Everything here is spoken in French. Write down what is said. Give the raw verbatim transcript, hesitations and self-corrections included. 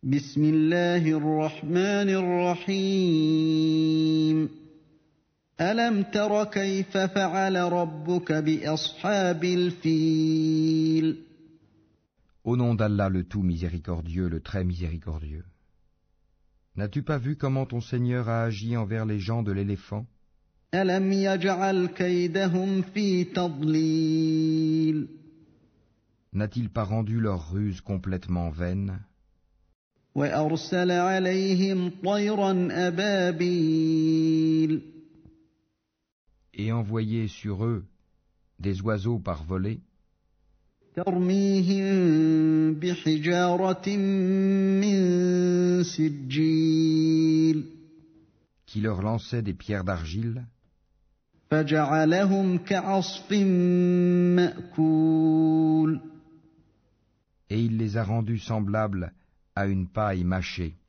بسم الله الرحمن الرحيم ألم تر كيف فعل ربك بأصحاب الفيل Au nom d'Allah le tout miséricordieux, le très miséricordieux. N'as-tu pas vu comment ton Seigneur a agi envers les gens de l'éléphant? ألم يجعل كيدهم في تضليل N'a-t-il pas rendu leur ruse complètement vaine? وأرسل عليهم طيرا أبابيل Et envoyé sur eux des oiseaux par volée, ترميهم بحجارة من سجيل qui leur lançaient des pierres d'argile, فجعلهم كعصف مأكول et il les a rendus semblables à une paille mâchée.